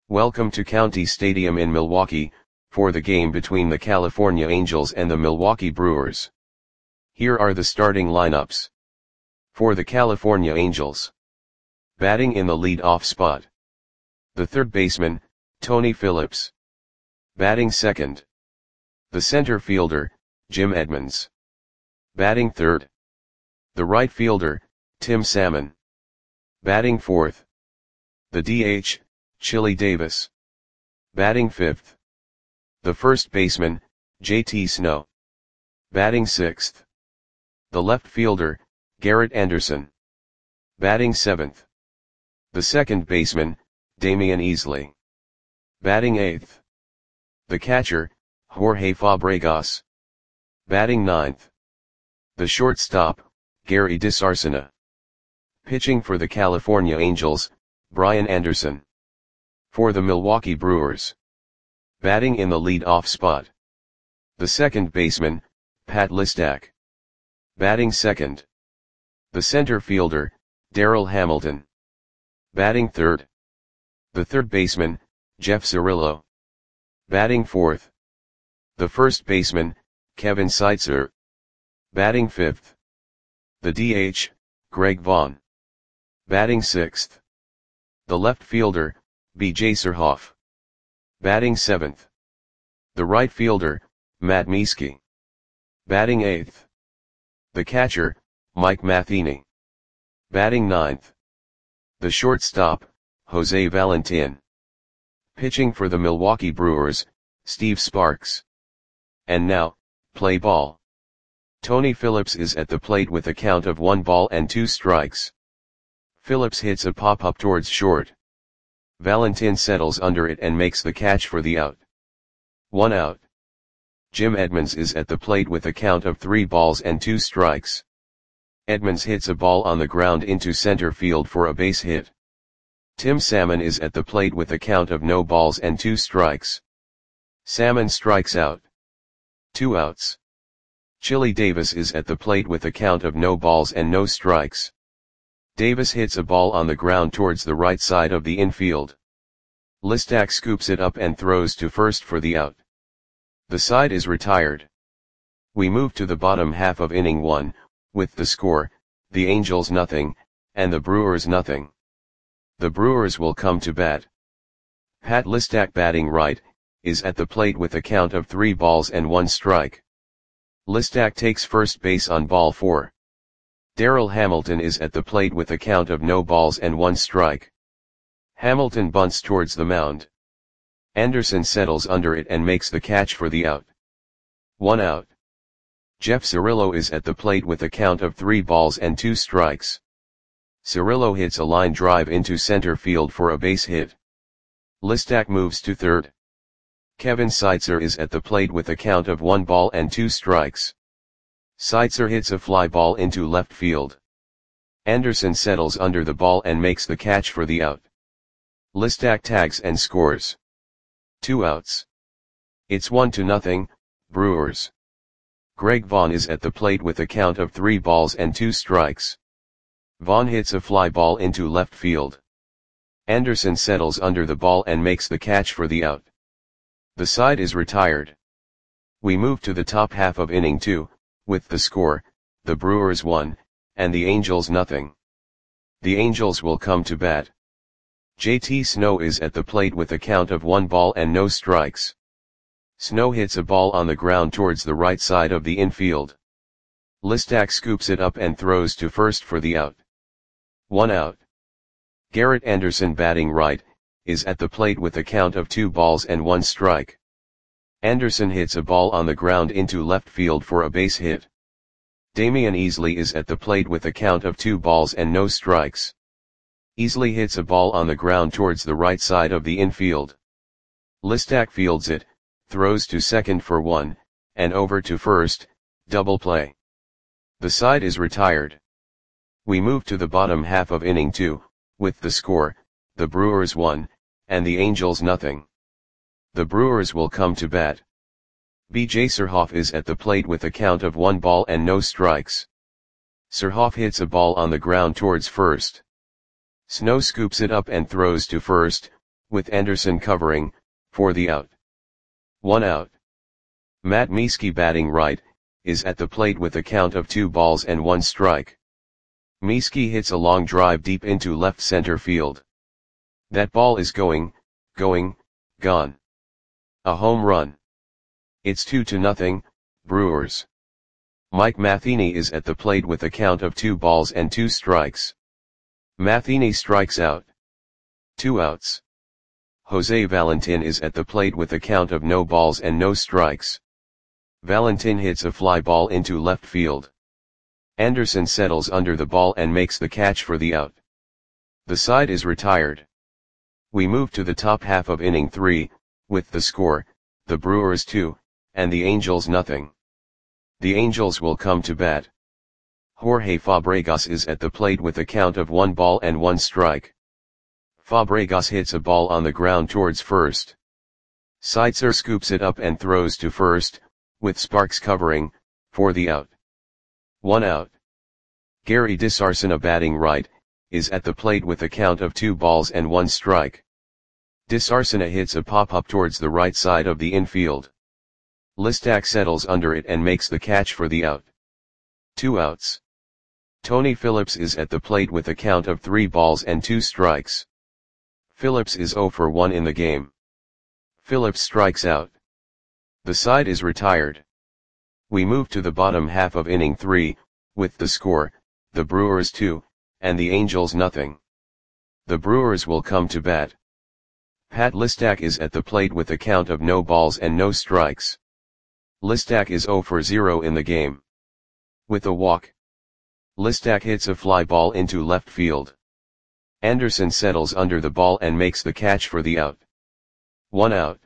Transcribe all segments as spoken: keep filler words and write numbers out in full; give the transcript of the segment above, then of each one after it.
Welcome to County Stadium in Milwaukee, for the game between the California Angels and the Milwaukee Brewers. Here are the starting lineups. For the California Angels. Batting in the lead-off spot. The third baseman, Tony Phillips. Batting second. The center fielder, Jim Edmonds. Batting third. The right fielder, Tim Salmon. Batting fourth. The D H, Chili Davis. Batting fifth. The first baseman, J T Snow. Batting sixth. The left fielder, Garrett Anderson. Batting seventh. The second baseman, Damian Easley. Batting eighth. The catcher, Jorge Fabregas. Batting ninth. The shortstop, Gary DeSarcina. Pitching for the California Angels, Brian Anderson. For the Milwaukee Brewers. Batting in the lead-off spot. The second baseman, Pat Listak. Batting second. The center fielder, Darryl Hamilton. Batting third. The third baseman, Jeff Cirillo. Batting fourth. The first baseman, Kevin Seitzer. Batting fifth. The D H, Greg Vaughn. Batting sixth. The left fielder, B J Surhoff. Batting seventh. The right fielder, Matt Mieske. Batting eighth. The catcher, Mike Matheny. Batting ninth. The shortstop, Jose Valentin. Pitching for the Milwaukee Brewers, Steve Sparks. And now, play ball. Tony Phillips is at the plate with a count of one ball and two strikes. Phillips hits a pop-up towards short. Valentin settles under it and makes the catch for the out. One out. Jim Edmonds is at the plate with a count of three balls and two strikes. Edmonds hits a ball on the ground into center field for a base hit. Tim Salmon is at the plate with a count of no balls and two strikes. Salmon strikes out. Two outs. Chili Davis is at the plate with a count of no balls and no strikes. Davis hits a ball on the ground towards the right side of the infield. Listak scoops it up and throws to first for the out. The side is retired. We move to the bottom half of inning one, with the score, the Angels nothing, and the Brewers nothing. The Brewers will come to bat. Pat Listak, batting right, is at the plate with a count of three balls and one strike. Listak takes first base on ball four. Darryl Hamilton is at the plate with a count of no balls and one strike. Hamilton bunts towards the mound. Anderson settles under it and makes the catch for the out. One out. Jeff Cirillo is at the plate with a count of three balls and two strikes. Cirillo hits a line drive into center field for a base hit. Listak moves to third. Kevin Seitzer is at the plate with a count of one ball and two strikes. Seitzer hits a fly ball into left field. Anderson settles under the ball and makes the catch for the out. Listak tags and scores. Two outs. It's one to nothing, Brewers. Greg Vaughn is at the plate with a count of three balls and two strikes. Vaughn hits a fly ball into left field. Anderson settles under the ball and makes the catch for the out. The side is retired. We move to the top half of inning two, with the score, the Brewers one, and the Angels nothing. The Angels will come to bat. J T Snow is at the plate with a count of one ball and no strikes. Snow hits a ball on the ground towards the right side of the infield. Listak scoops it up and throws to first for the out. One out. Garrett Anderson, batting right, is at the plate with a count of two balls and one strike. Anderson hits a ball on the ground into left field for a base hit. Damian Easley is at the plate with a count of two balls and no strikes. Easley hits a ball on the ground towards the right side of the infield. Listak fields it, throws to second for one, and over to first, double play. The side is retired. We move to the bottom half of inning two, with the score, the Brewers one, and the Angels nothing. The Brewers will come to bat. B J Surhoff is at the plate with a count of one ball and no strikes. Surhoff hits a ball on the ground towards first. Snow scoops it up and throws to first, with Anderson covering, for the out. One out. Matt Mieske batting right, is at the plate with a count of two balls and one strike. Mieske hits a long drive deep into left center field. That ball is going, going, gone. A home run. It's two to nothing, Brewers. Mike Matheny is at the plate with a count of two balls and two strikes. Matheny strikes out. Two outs. Jose Valentin is at the plate with a count of no balls and no strikes. Valentin hits a fly ball into left field. Anderson settles under the ball and makes the catch for the out. The side is retired. We move to the top half of inning three, with the score, the Brewers two, and the Angels nothing. The Angels will come to bat. Jorge Fabregas is at the plate with a count of one ball and one strike. Fabregas hits a ball on the ground towards first. Seitzer scoops it up and throws to first, with Sparks covering, for the out. One out. Gary DeSarcina batting right, is at the plate with a count of two balls and one strike. DeSarcina hits a pop-up towards the right side of the infield. Listak settles under it and makes the catch for the out. Two outs. Tony Phillips is at the plate with a count of three balls and two strikes. Phillips is zero for one in the game. Phillips strikes out. The side is retired. We move to the bottom half of inning three, with the score, the Brewers two, and the Angels nothing. The Brewers will come to bat. Pat Listak is at the plate with a count of no balls and no strikes. Listak is zero for zero in the game. With a walk. Listak hits a fly ball into left field. Anderson settles under the ball and makes the catch for the out. One out.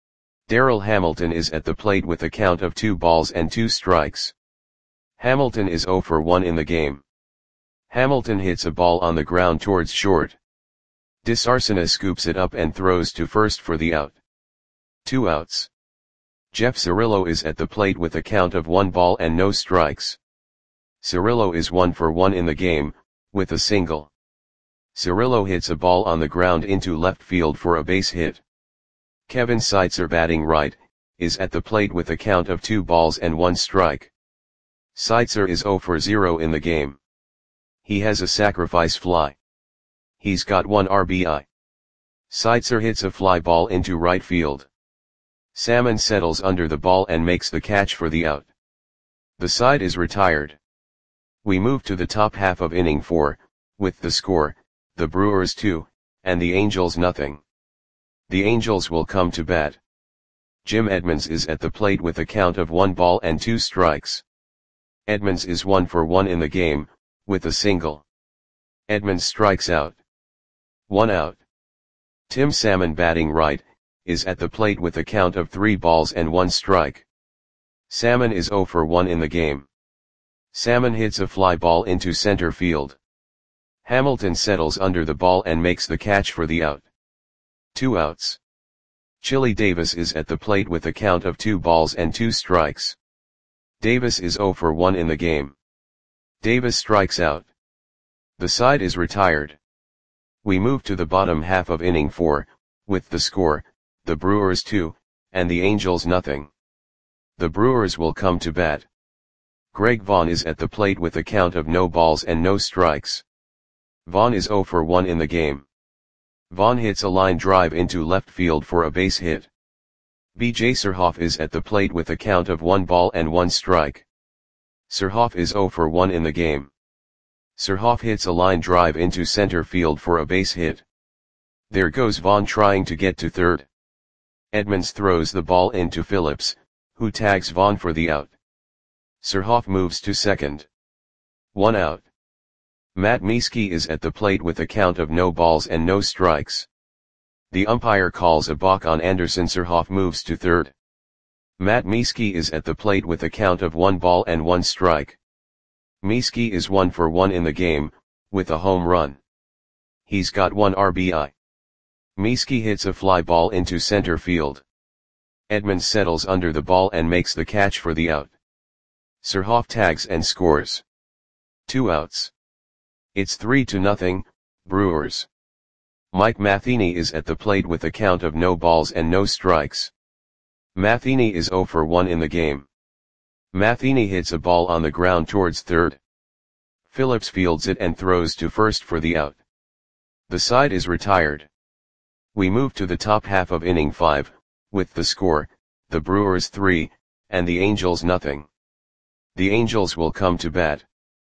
Darryl Hamilton is at the plate with a count of two balls and two strikes. Hamilton is zero for one in the game. Hamilton hits a ball on the ground towards short. DeSarcina scoops it up and throws to first for the out. Two outs. Jeff Cirillo is at the plate with a count of one ball and no strikes. Cirillo is one for one in the game, with a single. Cirillo hits a ball on the ground into left field for a base hit. Kevin Seitzer batting right, is at the plate with a count of two balls and one strike. Seitzer is zero for zero in the game. He has a sacrifice fly. He's got one R B I. Seitzer hits a fly ball into right field. Salmon settles under the ball and makes the catch for the out. The side is retired. We move to the top half of inning four, with the score, the Brewers two, and the Angels nothing. The Angels will come to bat. Jim Edmonds is at the plate with a count of one ball and two strikes. Edmonds is one for one in the game, with a single. Edmonds strikes out. One out. Tim Salmon batting right, is at the plate with a count of three balls and one strike. Salmon is zero for one in the game. Salmon hits a fly ball into center field. Hamilton settles under the ball and makes the catch for the out. Two outs. Chili Davis is at the plate with a count of two balls and two strikes. Davis is zero for one in the game. Davis strikes out. The side is retired. We move to the bottom half of inning four, with the score, the Brewers two, and the Angels nothing. The Brewers will come to bat. Greg Vaughn is at the plate with a count of no balls and no strikes. Vaughn is zero for one in the game. Vaughn hits a line drive into left field for a base hit. B J Surhoff is at the plate with a count of one ball and one strike. Surhoff is zero for one in the game. Surhoff hits a line drive into center field for a base hit. There goes Vaughn trying to get to third. Edmonds throws the ball into Phillips, who tags Vaughn for the out. Surhoff moves to second. One out. Matt Mieske is at the plate with a count of no balls and no strikes. The umpire calls a balk on Anderson. Surhoff moves to third. Matt Mieske is at the plate with a count of one ball and one strike. Mieske is one for one in the game, with a home run. He's got one R B I. Mieske hits a fly ball into center field. Edmonds settles under the ball and makes the catch for the out. Surhoff tags and scores. Two outs. It's three to nothing, Brewers. Mike Matheny is at the plate with a count of no balls and no strikes. Matheny is zero for one in the game. Matheny hits a ball on the ground towards third. Phillips fields it and throws to first for the out. The side is retired. We move to the top half of inning five, with the score, the Brewers three, and the Angels nothing. The Angels will come to bat.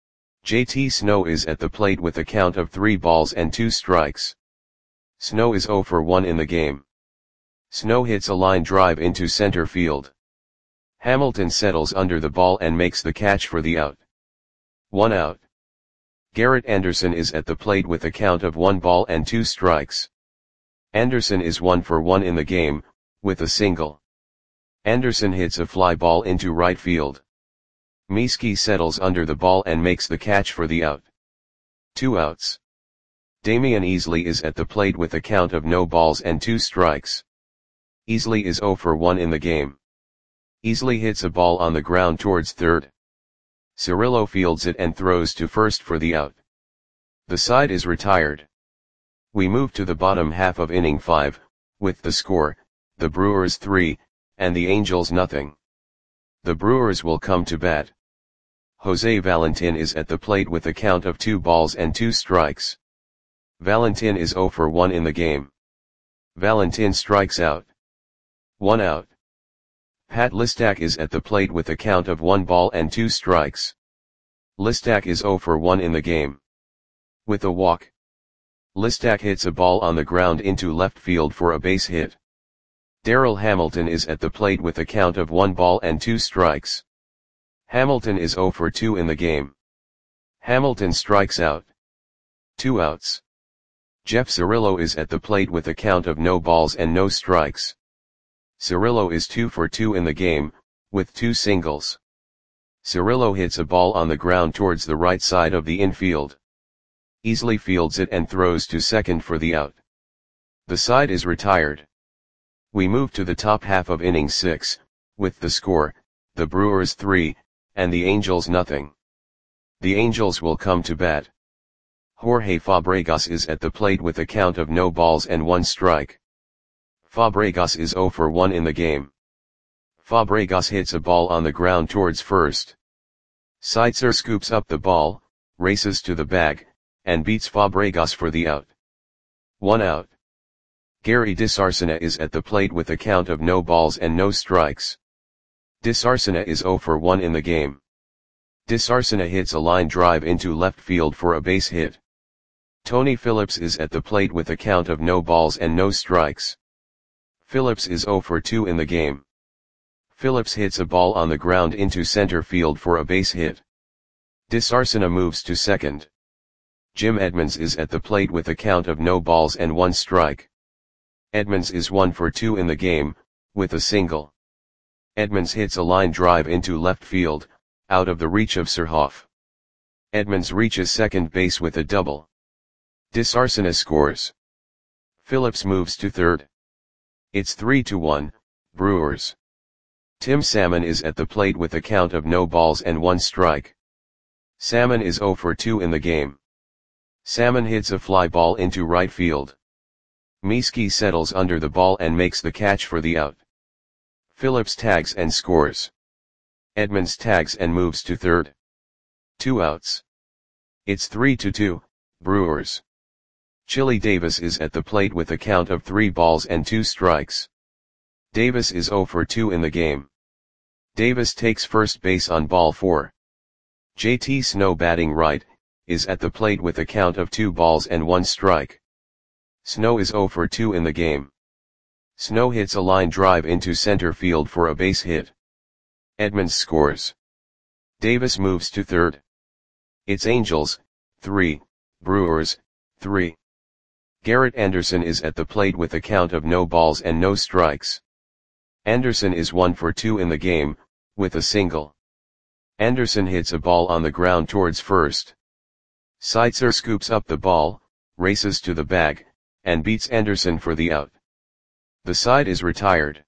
J T Snow is at the plate with a count of three balls and two strikes. Snow is zero for one in the game. Snow hits a line drive into center field. Hamilton settles under the ball and makes the catch for the out. One out. Garrett Anderson is at the plate with a count of one ball and two strikes. Anderson is one for one in the game, with a single. Anderson hits a fly ball into right field. Mieske settles under the ball and makes the catch for the out. Two outs. Damian Easley is at the plate with a count of no balls and two strikes. Easley is zero for one in the game. Easley hits a ball on the ground towards third. Cirillo fields it and throws to first for the out. The side is retired. We move to the bottom half of inning five, with the score, the Brewers three, and the Angels nothing. The Brewers will come to bat. Jose Valentin is at the plate with a count of two balls and two strikes. Valentin is zero for one in the game. Valentin strikes out. One out. Pat Listak is at the plate with a count of one ball and two strikes. Listak is zero for one in the game. With a walk. Listak hits a ball on the ground into left field for a base hit. Darryl Hamilton is at the plate with a count of one ball and two strikes. Hamilton is zero for two in the game. Hamilton strikes out. Two outs. Jeff Cirillo is at the plate with a count of no balls and no strikes. Cirillo is two for two in the game, with two singles. Cirillo hits a ball on the ground towards the right side of the infield. Easley fields it and throws to second for the out. The side is retired. We move to the top half of inning six, with the score, the Brewers three, and the Angels nothing. The Angels will come to bat. Jorge Fabregas is at the plate with a count of no balls and one strike. Fabregas is zero for one in the game. Fabregas hits a ball on the ground towards first. Seitzer scoops up the ball, races to the bag, and beats Fabregas for the out. One out. Gary DeSarcina is at the plate with a count of no balls and no strikes. DeSarcina is zero for one in the game. DeSarcina hits a line drive into left field for a base hit. Tony Phillips is at the plate with a count of no balls and no strikes. Phillips is zero for two in the game. Phillips hits a ball on the ground into center field for a base hit. DeSarcina moves to second. Jim Edmonds is at the plate with a count of no balls and one strike. Edmonds is one for two in the game, with a single. Edmonds hits a line drive into left field, out of the reach of Surhoff. Edmonds reaches second base with a double. DeSarcina scores. Phillips moves to third. It's three to one, Brewers. Tim Salmon is at the plate with a count of no balls and one strike. Salmon is zero for two in the game. Salmon hits a fly ball into right field. Mieske settles under the ball and makes the catch for the out. Phillips tags and scores. Edmonds tags and moves to third. Two outs. It's three to two, Brewers. Chili Davis is at the plate with a count of three balls and two strikes. Davis is zero for two in the game. Davis takes first base on ball four. J T Snow batting right, is at the plate with a count of two balls and one strike. Snow is zero for two in the game. Snow hits a line drive into center field for a base hit. Edmonds scores. Davis moves to third. It's Angels, three, Brewers, three. Garrett Anderson is at the plate with a count of no balls and no strikes. Anderson is one for two in the game, with a single. Anderson hits a ball on the ground towards first. Seitzer scoops up the ball, races to the bag, and beats Anderson for the out. The side is retired.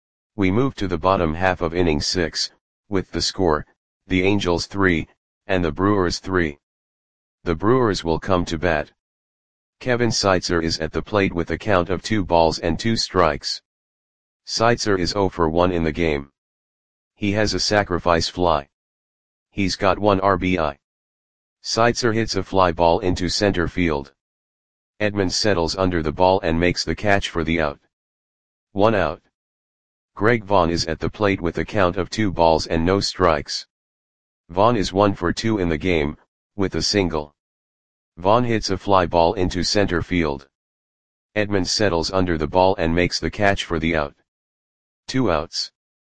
We move to the bottom half of inning six, with the score, the Angels three, and the Brewers three. The Brewers will come to bat. Kevin Seitzer is at the plate with a count of two balls and two strikes. Seitzer is zero for one in the game. He has a sacrifice fly. He's got one R B I. Seitzer hits a fly ball into center field. Edmonds settles under the ball and makes the catch for the out. One out. Greg Vaughn is at the plate with a count of two balls and no strikes. Vaughn is one for two in the game, with a single. Vaughn hits a fly ball into center field. Edmonds settles under the ball and makes the catch for the out. Two outs.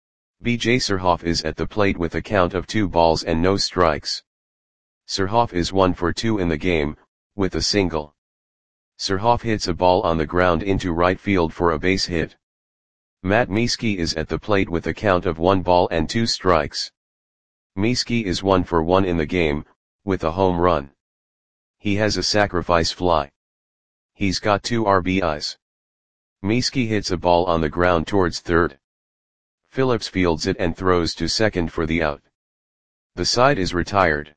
B J Surhoff is at the plate with a count of two balls and no strikes. Surhoff is one for two in the game, with a single. Surhoff hits a ball on the ground into right field for a base hit. Matt Mieske is at the plate with a count of one ball and two strikes. Mieske is one for one in the game, with a home run. He has a sacrifice fly. He's got two R B Is. Mieske hits a ball on the ground towards third. Phillips fields it and throws to second for the out. The side is retired.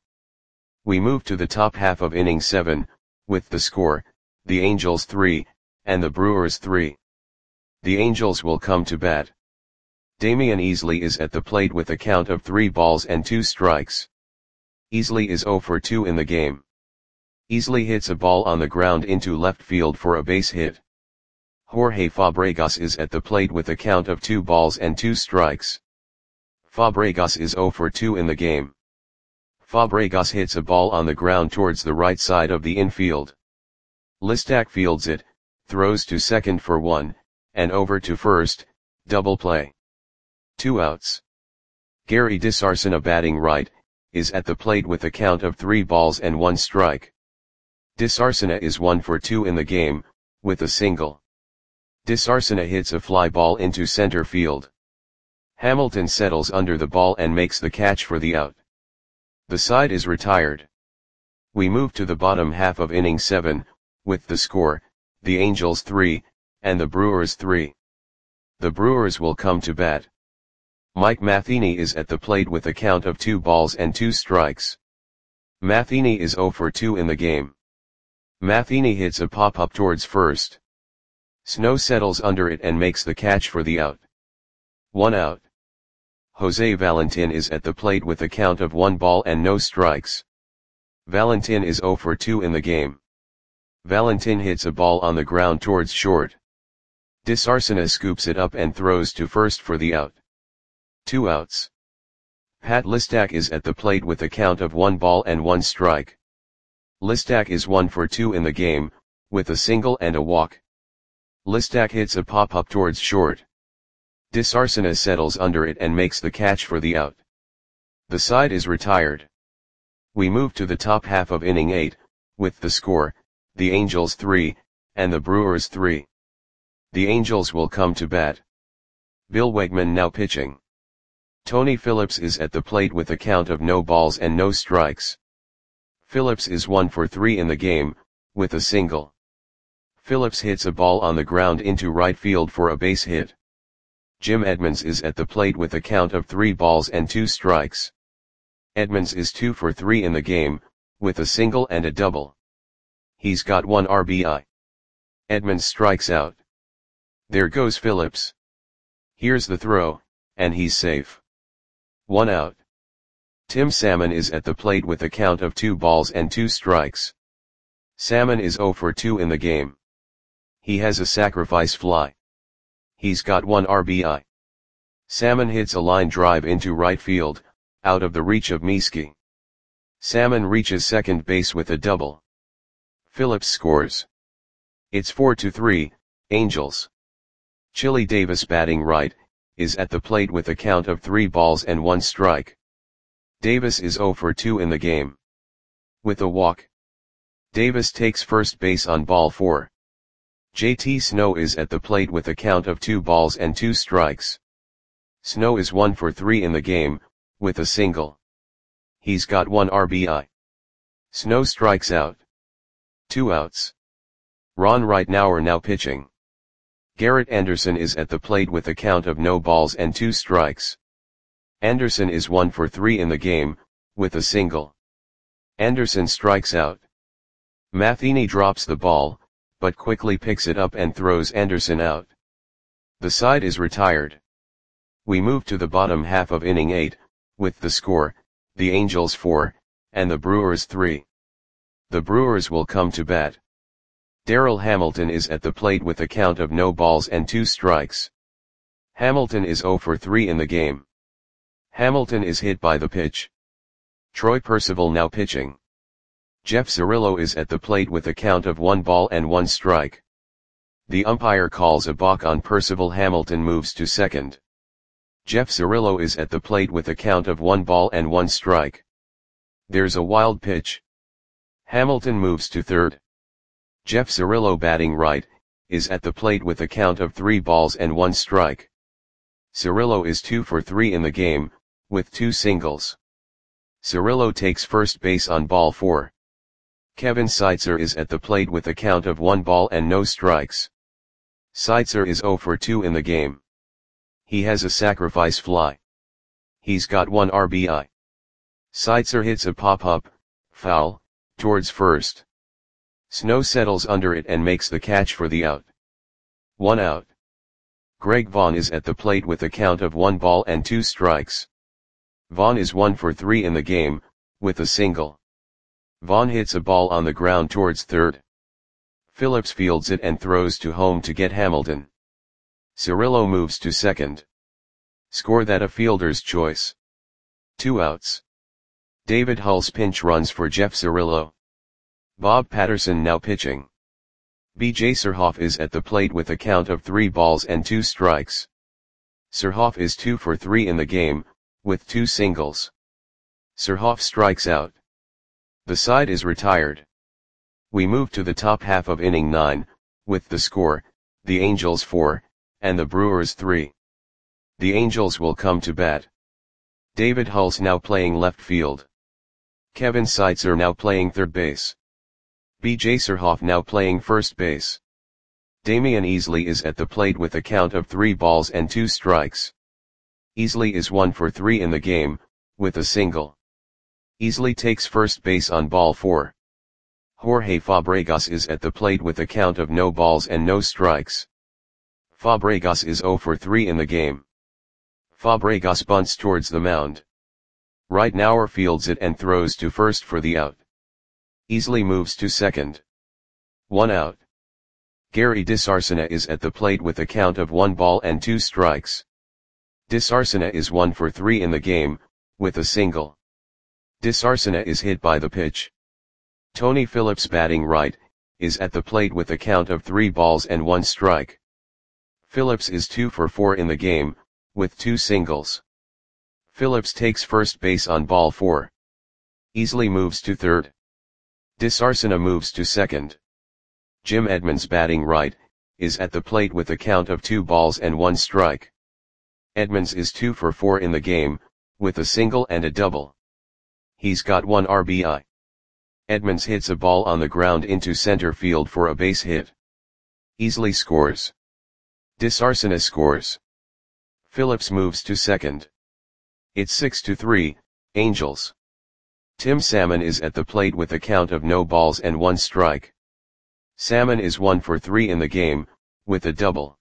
We move to the top half of inning seven, with the score, the Angels three, and the Brewers three. The Angels will come to bat. Damian Easley is at the plate with a count of three balls and two strikes. Easley is zero for two in the game. Easley hits a ball on the ground into left field for a base hit. Jorge Fabregas is at the plate with a count of two balls and two strikes. Fabregas is zero for two in the game. Fabregas hits a ball on the ground towards the right side of the infield. Listak fields it, throws to second for one, and over to first, double play. Two outs. Gary DeSarcina, batting right, is at the plate with a count of three balls and one strike. DeSarcina is one for two in the game, with a single. DeSarcina hits a fly ball into center field. Hamilton settles under the ball and makes the catch for the out. The side is retired. We move to the bottom half of inning seven, with the score, the Angels three, and the Brewers three. The Brewers will come to bat. Mike Matheny is at the plate with a count of two balls and two strikes. Matheny is zero for two in the game. Matheny hits a pop-up towards first. Snow settles under it and makes the catch for the out. One out. Jose Valentin is at the plate with a count of one ball and no strikes. Valentin is zero for two in the game. Valentin hits a ball on the ground towards short. DeSarcina scoops it up and throws to first for the out. Two outs. Pat Listak is at the plate with a count of one ball and one strike. Listak is one for two in the game, with a single and a walk. Listak hits a pop-up towards short. DeSarcina settles under it and makes the catch for the out. The side is retired. We move to the top half of inning eight, with the score, the Angels three, and the Brewers three. The Angels will come to bat. Bill Wegman now pitching. Tony Phillips is at the plate with a count of no balls and no strikes. Phillips is one for three in the game, with a single. Phillips hits a ball on the ground into right field for a base hit. Jim Edmonds is at the plate with a count of three balls and two strikes. Edmonds is two for three in the game, with a single and a double. He's got one R B I. Edmonds strikes out. There goes Phillips. Here's the throw, and he's safe. One out. Tim Salmon is at the plate with a count of two balls and two strikes. Salmon is zero for two in the game. He has a sacrifice fly. He's got one R B I. Salmon hits a line drive into right field, out of the reach of Mieske. Salmon reaches second base with a double. Phillips scores. It's four to three, Angels. Chili Davis, batting right, is at the plate with a count of three balls and one strike. Davis is zero for two in the game. With a walk. Davis takes first base on ball four. J T Snow is at the plate with a count of two balls and two strikes. Snow is one for three in the game, with a single. He's got one R B I. Snow strikes out. Two outs. Ron Ritenour now pitching. Garrett Anderson is at the plate with a count of no balls and two strikes. Anderson is one for three in the game, with a single. Anderson strikes out. Matheny drops the ball, but quickly picks it up and throws Anderson out. The side is retired. We move to the bottom half of inning eight, with the score, the Angels four, and the Brewers three. The Brewers will come to bat. Darryl Hamilton is at the plate with a count of no balls and two strikes. Hamilton is oh for three in the game. Hamilton is hit by the pitch. Troy Percival now pitching. Jeff Cirillo is at the plate with a count of one ball and one strike. The umpire calls a balk on Percival. Hamilton moves to second. Jeff Cirillo is at the plate with a count of one ball and one strike. There's a wild pitch. Hamilton moves to third. Jeff Cirillo, batting right, is at the plate with a count of three balls and one strike. Cirillo is two for three in the game, with two singles. Cirillo takes first base on ball four. Kevin Seitzer is at the plate with a count of one ball and no strikes. Seitzer is oh for two in the game. He has a sacrifice fly. He's got one R B I. Seitzer hits a pop-up, foul, towards first. Snow settles under it and makes the catch for the out. One out. Greg Vaughn is at the plate with a count of one ball and two strikes. Vaughn is one for three in the game, with a single. Vaughn hits a ball on the ground towards third. Phillips fields it and throws to home to get Hamilton. Cirillo moves to second. Score that a fielder's choice. Two outs. David Hulse pinch runs for Jeff Cirillo. Bob Patterson now pitching. B J Surhoff is at the plate with a count of three balls and two strikes. Surhoff is two for three in the game, with two singles. Surhoff strikes out. The side is retired. We move to the top half of inning nine, with the score, the Angels four, and the Brewers three. The Angels will come to bat. David Hulse now playing left field. Kevin Seitzer now playing third base. B J Surhoff now playing first base. Damian Easley is at the plate with a count of three balls and two strikes. Easley is one for three in the game, with a single. Easley takes first base on ball four. Jorge Fabregas is at the plate with a count of no balls and no strikes. Fabregas is oh for three in the game. Fabregas bunts towards the mound. Reitnauer fields it and throws to first for the out. Easley moves to second. One out. Gary DeSarcina is at the plate with a count of one ball and two strikes. DeSarcina is one for three in the game, with a single. DeSarcina is hit by the pitch. Tony Phillips, batting right, is at the plate with a count of three balls and one strike. Phillips is two for four in the game, with two singles. Phillips takes first base on ball four. Easley moves to third. DeSarcina moves to second. Jim Edmonds, batting right, is at the plate with a count of two balls and one strike. Edmonds is two for four in the game, with a single and a double. He's got one R B I. Edmonds hits a ball on the ground into center field for a base hit. Easley scores. DeSarcina scores. Phillips moves to second. It's six to three, Angels. Tim Salmon is at the plate with a count of no balls and one strike. Salmon is one for three in the game, with a double.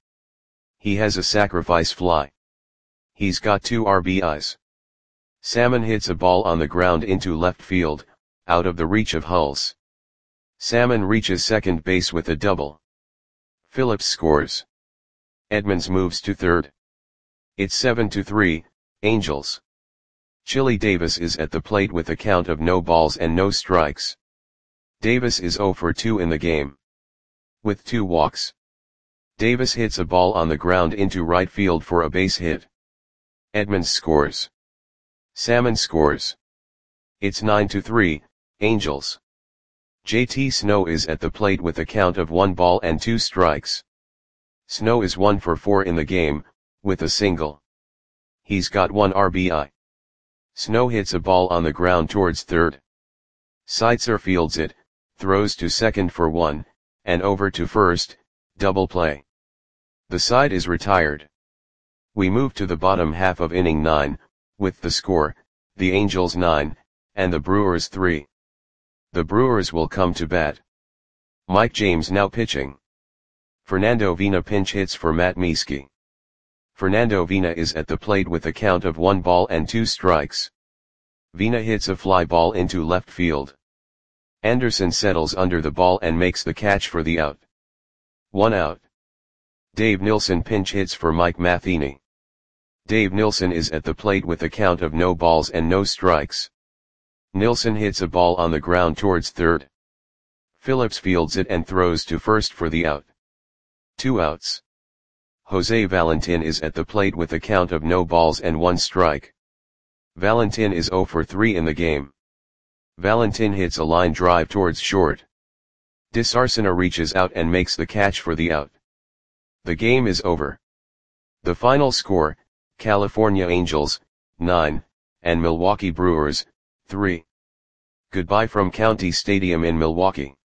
He has a sacrifice fly. He's got two R B Is. Salmon hits a ball on the ground into left field, out of the reach of Hulse. Salmon reaches second base with a double. Phillips scores. Edmonds moves to third. It's seven to three, Angels. Chili Davis is at the plate with a count of no balls and no strikes. Davis is oh for two in the game. With two walks. Davis hits a ball on the ground into right field for a base hit. Edmonds scores. Salmon scores. It's nine to three, Angels. J T Snow is at the plate with a count of one ball and two strikes. Snow is one for four in the game, with a single. He's got one R B I. Snow hits a ball on the ground towards third. Seitzer fields it, throws to second for one, and over to first, double play. The side is retired. We move to the bottom half of inning nine, with the score, the Angels nine, and the Brewers three. The Brewers will come to bat. Mike James now pitching. Fernando Vina pinch hits for Matt Mieske. Fernando Vina is at the plate with a count of one ball and two strikes. Vina hits a fly ball into left field. Anderson settles under the ball and makes the catch for the out. One out. Dave Nilsson pinch hits for Mike Matheny. Dave Nilsson is at the plate with a count of no balls and no strikes. Nilsson hits a ball on the ground towards third. Phillips fields it and throws to first for the out. Two outs. Jose Valentin is at the plate with a count of no balls and one strike. Valentin is zero for three in the game. Valentin hits a line drive towards short. Disarcina reaches out and makes the catch for the out. The game is over. The final score, California Angels, nine, and Milwaukee Brewers, three. Goodbye from County Stadium in Milwaukee.